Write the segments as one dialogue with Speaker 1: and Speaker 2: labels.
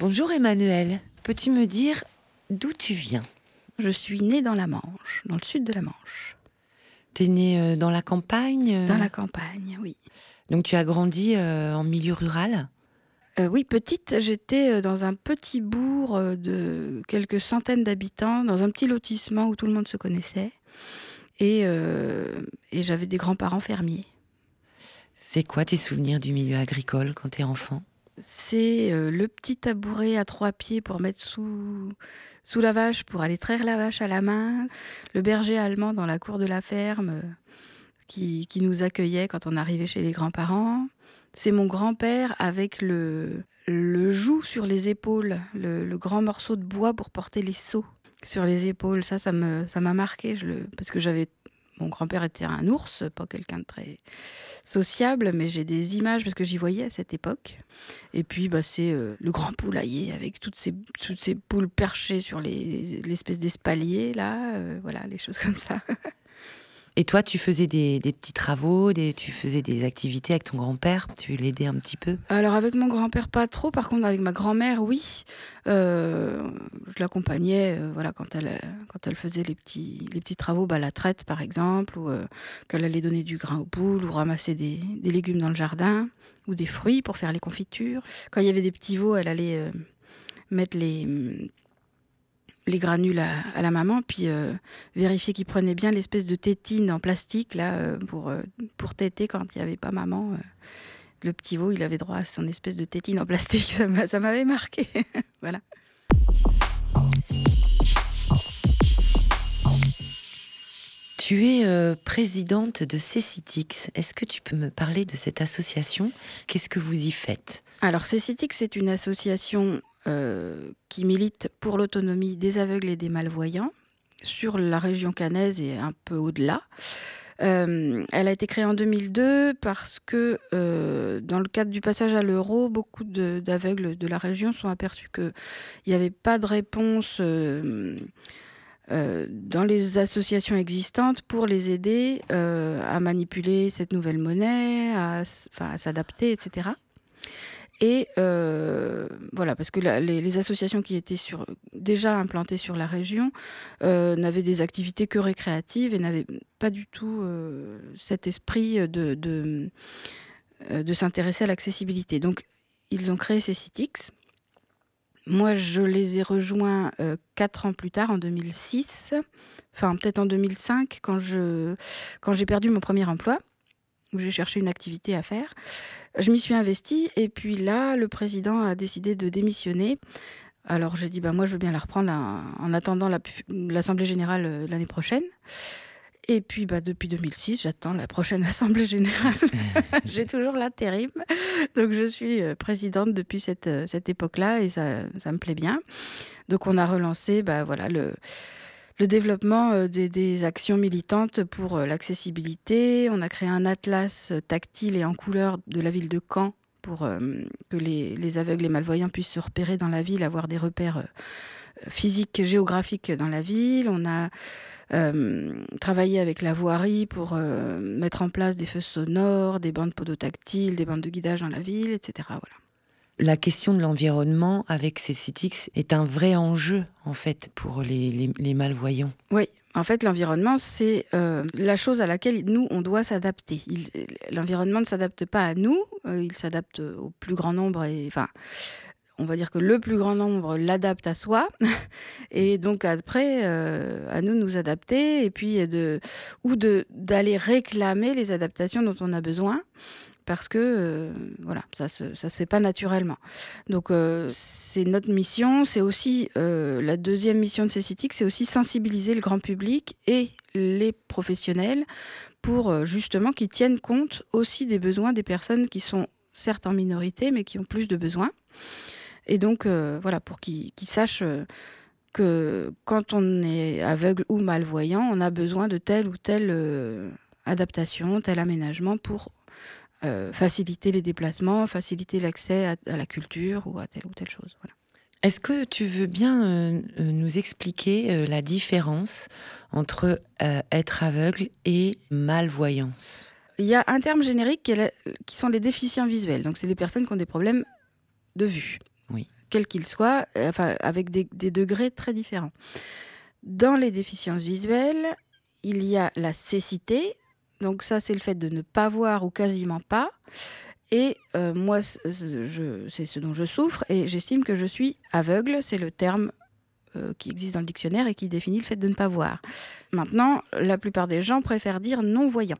Speaker 1: Bonjour Emmanuelle, peux-tu me dire d'où tu viens ?
Speaker 2: Je suis née dans la Manche, dans le sud de la Manche.
Speaker 1: T'es née dans la campagne
Speaker 2: Dans la campagne, oui.
Speaker 1: Donc tu as grandi en milieu rural ?
Speaker 2: Oui, petite, j'étais dans un petit bourg de quelques centaines d'habitants, dans un petit lotissement où tout le monde se connaissait. Et j'avais des grands-parents fermiers.
Speaker 1: C'est quoi tes souvenirs du milieu agricole quand t'es enfant ?
Speaker 2: C'est le petit tabouret à 3 pieds pour mettre sous la vache, pour aller traire la vache à la main. Le berger allemand dans la cour de la ferme qui nous accueillait quand on arrivait chez les grands-parents. C'est mon grand-père avec le joug sur les épaules, le grand morceau de bois pour porter les seaux sur les épaules. Ça m'a marqué, parce que mon grand-père était un ours, pas quelqu'un de très sociable, mais j'ai des images parce que j'y voyais à cette époque. Et puis c'est le grand poulailler avec toutes ces poules perchées sur l'espèce d'espalier là, voilà, les choses comme ça.
Speaker 1: Et toi, tu faisais des petits travaux, tu faisais des activités avec ton grand-père ? Tu l'aidais un petit peu ?
Speaker 2: Alors avec mon grand-père pas trop, par contre avec ma grand-mère oui, je l'accompagnais voilà quand elle faisait les petits travaux, la traite par exemple, ou qu'elle allait donner du grain aux poules ou ramasser des légumes dans le jardin ou des fruits pour faire les confitures. Quand il y avait des petits veaux, elle allait mettre les granules à la maman, puis vérifier qu'ils prenaient bien l'espèce de tétine en plastique là pour téter quand il n'y avait pas maman. Le petit veau, il avait droit à son espèce de tétine en plastique. Ça m'avait marqué. Voilà.
Speaker 1: Tu es présidente de Cécitix. Est-ce que tu peux me parler de cette association ? Qu'est-ce que vous y faites ?
Speaker 2: Alors, Cécitix, c'est une association qui milite pour l'autonomie des aveugles et des malvoyants sur la région caennaise et un peu au-delà. Elle a été créée en 2002 parce que dans le cadre du passage à l'euro, beaucoup d'aveugles de la région sont aperçus qu'il n'y avait pas de réponse dans les associations existantes pour les aider à manipuler cette nouvelle monnaie, à s'adapter, etc. Et voilà, parce que les associations qui étaient déjà implantées sur la région n'avaient des activités que récréatives et n'avaient pas du tout cet esprit de s'intéresser à l'accessibilité. Donc, ils ont créé Cécitix. Moi, je les ai rejoints 4 ans plus tard, en 2006, enfin peut-être en 2005, quand j'ai perdu mon premier emploi, où j'ai cherché une activité à faire. Je m'y suis investie et puis là, le président a décidé de démissionner. Alors j'ai dit, moi je veux bien la reprendre en attendant l'Assemblée générale l'année prochaine. Et puis depuis 2006, j'attends la prochaine Assemblée générale. J'ai toujours l'intérim. Donc je suis présidente depuis cette époque-là et ça me plaît bien. Donc on a relancé le développement des actions militantes pour l'accessibilité. On a créé un atlas tactile et en couleur de la ville de Caen pour que les aveugles et malvoyants puissent se repérer dans la ville, avoir des repères physiques, géographiques dans la ville. On a travaillé avec la voirie pour mettre en place des feux sonores, des bandes podotactiles, des bandes de guidage dans la ville, etc. Voilà.
Speaker 1: La question de l'environnement avec Cécitix est un vrai enjeu, en fait, pour les malvoyants.
Speaker 2: Oui, en fait, l'environnement, c'est la chose à laquelle nous, on doit s'adapter. L'environnement ne s'adapte pas à nous, il s'adapte au plus grand nombre. On va dire que le plus grand nombre l'adapte à soi. Et donc, après, à nous de nous adapter et puis d'aller réclamer les adaptations dont on a besoin. Parce que ça se fait pas naturellement. Donc c'est notre mission, c'est aussi la deuxième mission de Cécitix, c'est aussi sensibiliser le grand public et les professionnels pour justement qu'ils tiennent compte aussi des besoins des personnes qui sont certes en minorité mais qui ont plus de besoins. Et donc pour qu'ils sachent que quand on est aveugle ou malvoyant, on a besoin de telle ou telle adaptation, tel aménagement pour faciliter les déplacements, faciliter l'accès à la culture ou à telle ou telle chose. Voilà.
Speaker 1: Est-ce que tu veux bien nous expliquer la différence entre être aveugle et malvoyance ?
Speaker 2: Il y a un terme générique qui sont les déficients visuels. Donc, c'est les personnes qui ont des problèmes de vue.
Speaker 1: Oui.
Speaker 2: quel qu'il soit, avec des degrés très différents. Dans les déficiences visuelles, il y a la cécité. Donc ça, c'est le fait de ne pas voir ou quasiment pas. Et moi, c'est ce dont je souffre et j'estime que je suis aveugle. C'est le terme qui existe dans le dictionnaire et qui définit le fait de ne pas voir. Maintenant, la plupart des gens préfèrent dire non-voyant.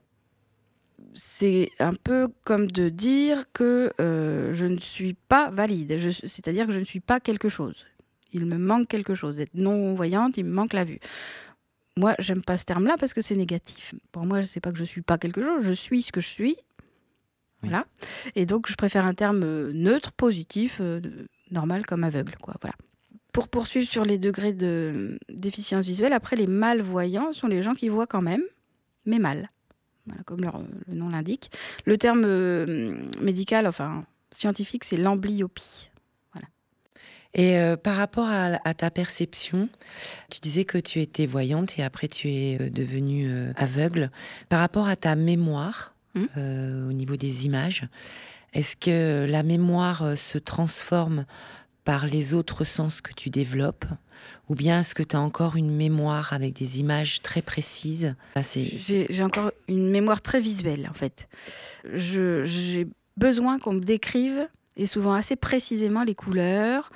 Speaker 2: C'est un peu comme de dire que je ne suis pas valide, c'est-à-dire que je ne suis pas quelque chose. Il me manque quelque chose. D'être non-voyante, il me manque la vue. Moi, j'aime pas ce terme-là parce que c'est négatif. Pour moi, c'est pas que je suis pas quelque chose, je suis ce que je suis.
Speaker 1: Oui.
Speaker 2: Voilà. Et donc, je préfère un terme neutre, positif, normal comme aveugle, quoi. Voilà. Pour poursuivre sur les degrés de déficience visuelle, après, les malvoyants sont les gens qui voient quand même, mais mal. Voilà, comme le nom l'indique. Le terme médical, enfin scientifique, c'est l'amblyopie. Voilà.
Speaker 1: Et par rapport à ta perception, tu disais que tu étais voyante et après tu es devenue aveugle. Par rapport à ta mémoire, au niveau des images, est-ce que la mémoire se transforme par les autres sens que tu développes, ou bien est-ce que tu as encore une mémoire avec des images très précises?
Speaker 2: J'ai encore une mémoire très visuelle, en fait. J'ai besoin qu'on me décrive, et souvent assez précisément, les couleurs,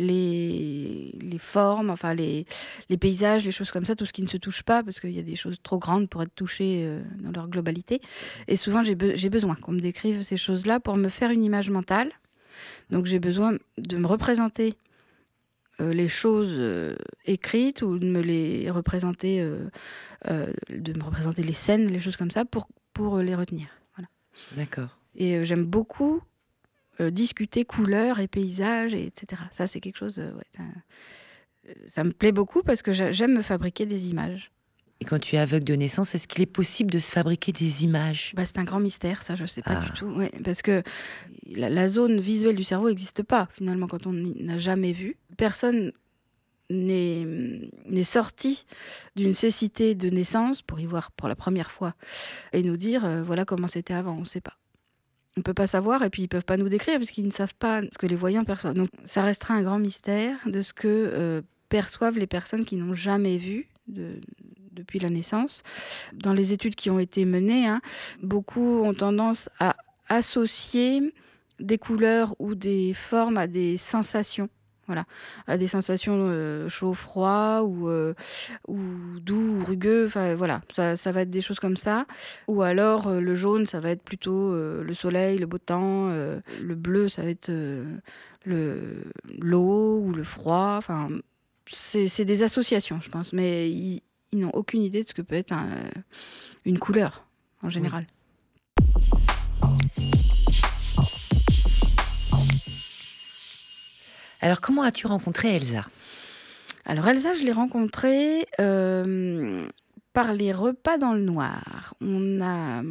Speaker 2: les formes, enfin les paysages, les choses comme ça, tout ce qui ne se touche pas, parce qu'il y a des choses trop grandes pour être touchées dans leur globalité. Et souvent, j'ai besoin qu'on me décrive ces choses-là pour me faire une image mentale. Donc j'ai besoin de me représenter les choses écrites ou de me les représenter, de me représenter les scènes, les choses comme ça pour les retenir. Voilà.
Speaker 1: D'accord.
Speaker 2: Et j'aime beaucoup discuter couleurs et paysages, etc. Ça, c'est quelque chose, ça me plaît beaucoup parce que j'aime me fabriquer des images.
Speaker 1: Et quand tu es aveugle de naissance, est-ce qu'il est possible de se fabriquer des images?
Speaker 2: C'est un grand mystère, ça, je ne sais pas du tout. Ouais, parce que la zone visuelle du cerveau n'existe pas, finalement, quand on n'a jamais vu. Personne n'est sorti d'une cécité de naissance pour y voir pour la première fois et nous dire voilà comment c'était avant, on ne sait pas. On ne peut pas savoir et puis ils ne peuvent pas nous décrire parce qu'ils ne savent pas ce que les voyants perçoivent. Donc ça restera un grand mystère de ce que perçoivent les personnes qui n'ont jamais vu depuis la naissance. Dans les études qui ont été menées, beaucoup ont tendance à associer des couleurs ou des formes à des sensations. Voilà, à des sensations chaud-froid ou doux ou rugueux. Enfin voilà, ça va être des choses comme ça. Ou alors le jaune, ça va être plutôt le soleil, le beau temps. Le bleu, ça va être l'eau ou le froid. Enfin, c'est des associations, je pense. Mais ils n'ont aucune idée de ce que peut être une couleur en général. Oui.
Speaker 1: Alors, comment as-tu rencontré Elsa ?
Speaker 2: Alors, Elsa, je l'ai rencontrée par les repas dans le noir. On a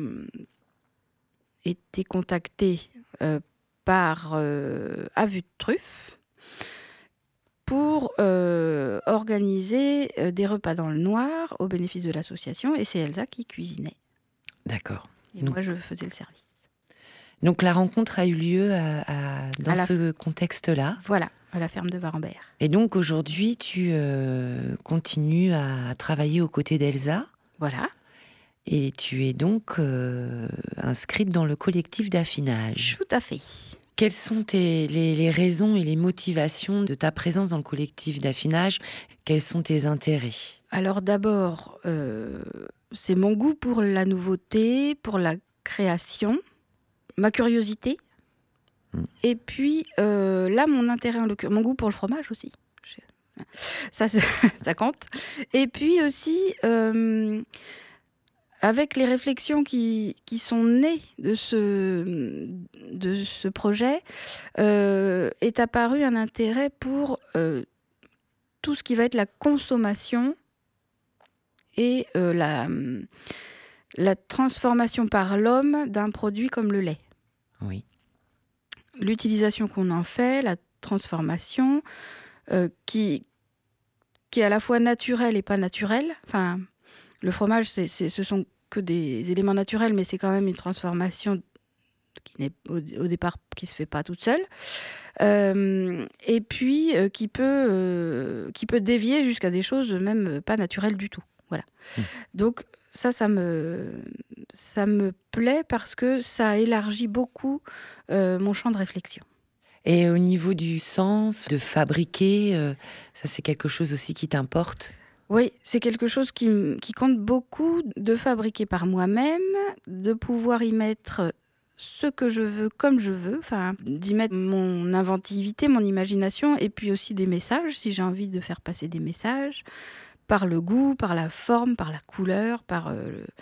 Speaker 2: été contactés par À Vue de Truffe pour organiser des repas dans le noir au bénéfice de l'association. Et c'est Elsa qui cuisinait.
Speaker 1: D'accord.
Speaker 2: Et moi, je faisais le service.
Speaker 1: Donc, la rencontre a eu lieu dans ce contexte-là.
Speaker 2: Voilà, à la ferme de Varambert.
Speaker 1: Et donc, aujourd'hui, tu continues à travailler aux côtés d'Elsa.
Speaker 2: Voilà.
Speaker 1: Et tu es donc inscrite dans le collectif d'affinage.
Speaker 2: Tout à fait.
Speaker 1: Quelles sont les raisons et les motivations de ta présence dans le collectif d'affinage ? Quels sont tes intérêts ? Alors
Speaker 2: d'abord, c'est mon goût pour la nouveauté, pour la création, ma curiosité. Et puis là, mon intérêt en l'occurrence, mon goût pour le fromage aussi. Ça compte. Et puis aussi, avec les réflexions qui sont nées de ce projet, est apparu un intérêt pour tout ce qui va être la consommation et la transformation par l'homme d'un produit comme le lait.
Speaker 1: Oui.
Speaker 2: L'utilisation qu'on en fait, la transformation, qui est à la fois naturelle et pas naturelle. Enfin, le fromage, ce sont que des éléments naturels, mais c'est quand même une transformation qui n'est au départ qui se fait pas toute seule, et puis qui peut dévier jusqu'à des choses même pas naturelles du tout. Voilà. Donc ça me plaît parce que ça élargit beaucoup mon champ de réflexion.
Speaker 1: Et au niveau du sens, de fabriquer, ça c'est quelque chose aussi qui t'importe?
Speaker 2: Oui, c'est quelque chose qui compte beaucoup, de fabriquer par moi-même, de pouvoir y mettre ce que je veux comme je veux, enfin d'y mettre mon inventivité, mon imagination, et puis aussi des messages, si j'ai envie de faire passer des messages, par le goût, par la forme, par la couleur, par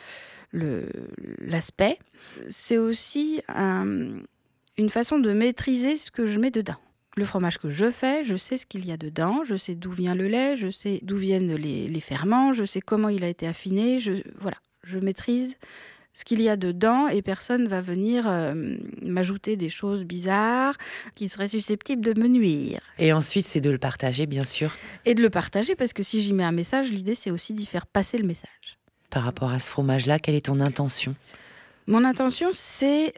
Speaker 2: l'aspect. C'est aussi une façon de maîtriser ce que je mets dedans. Le fromage que je fais, je sais ce qu'il y a dedans, je sais d'où vient le lait, je sais d'où viennent les ferments, je sais comment il a été affiné, je maîtrise ce qu'il y a dedans et personne ne va venir m'ajouter des choses bizarres qui seraient susceptibles de me nuire.
Speaker 1: Et ensuite, c'est de le partager, bien sûr.
Speaker 2: Et de le partager, parce que si j'y mets un message, l'idée, c'est aussi d'y faire passer le message.
Speaker 1: Par rapport à ce fromage-là, quelle est ton intention ?
Speaker 2: Mon intention, c'est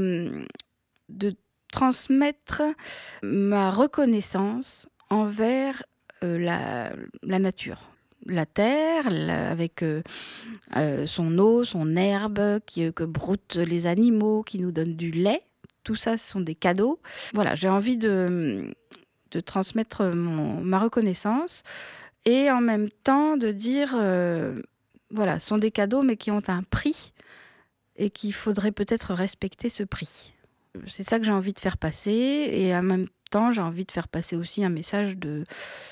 Speaker 2: de transmettre ma reconnaissance envers la nature. La terre, avec son eau, son herbe, que broutent les animaux, qui nous donnent du lait. Tout ça, ce sont des cadeaux. Voilà, j'ai envie de transmettre ma reconnaissance et en même temps de dire, voilà, ce sont des cadeaux mais qui ont un prix et qu'il faudrait peut-être respecter ce prix. C'est ça que j'ai envie de faire passer et en même temps, j'ai envie de faire passer aussi un message de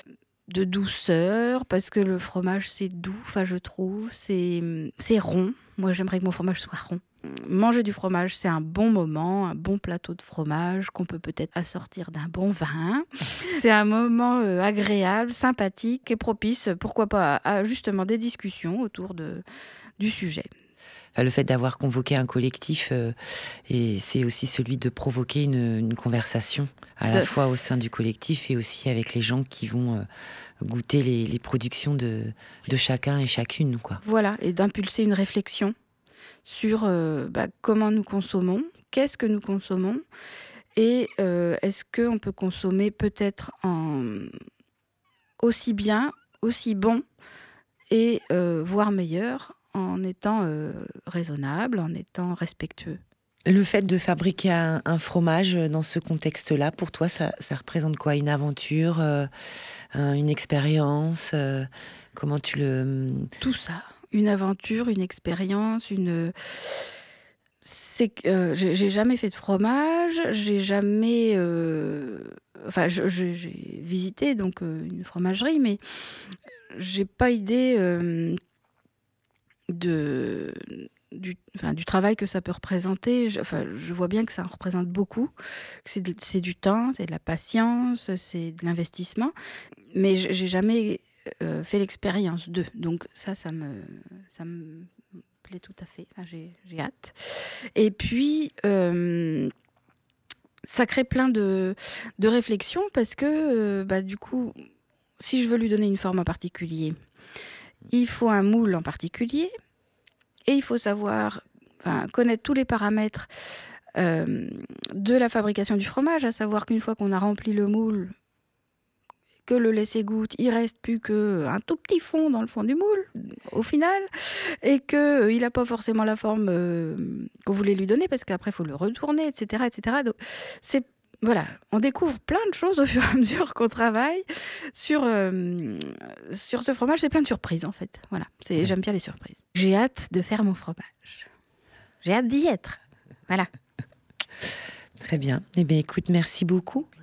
Speaker 2: douceur, parce que le fromage, c'est doux, enfin, je trouve, c'est rond. Moi, j'aimerais que mon fromage soit rond. Manger du fromage, c'est un bon moment, un bon plateau de fromage qu'on peut peut-être assortir d'un bon vin. C'est un moment agréable, sympathique et propice, pourquoi pas, à justement des discussions autour du sujet.
Speaker 1: Enfin, le fait d'avoir convoqué un collectif, et c'est aussi celui de provoquer une conversation, à la fois au sein du collectif et aussi avec les gens qui vont goûter les productions de chacun et chacune, quoi.
Speaker 2: Voilà, et d'impulser une réflexion sur comment nous consommons, qu'est-ce que nous consommons, et est-ce qu'on peut consommer peut-être aussi bien, aussi bon, et voire meilleur, en étant raisonnable, en étant respectueux.
Speaker 1: Le fait de fabriquer un fromage dans ce contexte-là, pour toi, ça représente quoi ? Une aventure, une expérience, comment tu le...
Speaker 2: Tout ça, une aventure, une expérience, j'ai jamais fait de fromage, j'ai jamais... j'ai visité donc une fromagerie, mais j'ai pas idée du travail que ça peut représenter. Je vois bien que ça en représente beaucoup, que c'est du temps, c'est de la patience, c'est de l'investissement, mais j'ai jamais fait l'expérience d'eux. Donc ça me plaît tout à fait. Enfin, j'ai hâte. Et puis ça crée plein de réflexions parce que du coup, si je veux lui donner une forme en particulier, il faut un moule en particulier et il faut connaître tous les paramètres de la fabrication du fromage, à savoir qu'une fois qu'on a rempli le moule, que le lait s'égoutte, il reste plus qu'un tout petit fond dans le fond du moule, au final, et qu'il n'a pas forcément la forme qu'on voulait lui donner, parce qu'après, il faut le retourner, etc. etc. Donc, on découvre plein de choses au fur et à mesure qu'on travaille sur ce fromage. C'est plein de surprises, en fait. Voilà, j'aime bien les surprises. J'ai hâte de faire mon fromage. J'ai hâte d'y être. Voilà.
Speaker 1: Très bien. Eh bien, écoute, merci beaucoup.